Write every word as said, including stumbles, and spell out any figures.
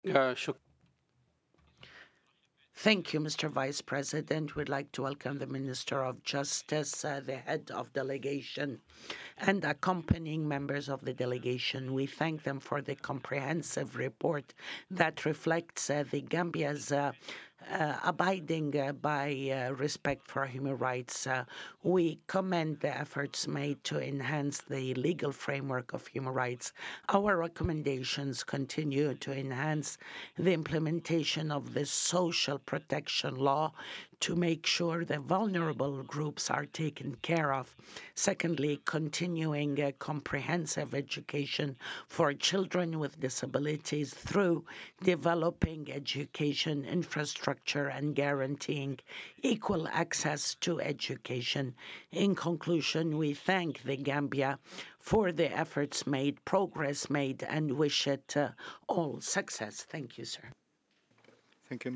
Uh, shuk- Thank you, Mister Vice President. We'd like to welcome the Minister of Justice, uh, the head of delegation, and accompanying members of the delegation. We thank them for the comprehensive report that reflects uh, the Gambia's uh, uh, abiding uh, by uh, respect for human rights. Uh, we commend the efforts made to enhance the legal framework of human rights. Our recommendations continue to enhance the implementation of the social protection law to make sure the vulnerable groups are taken care of. Secondly, continuing a comprehensive education for children with disabilities through developing education infrastructure and guaranteeing equal access to education. In conclusion, we thank the Gambia for the efforts made, progress made, and wish it uh, all success. Thank you, sir. Thank you.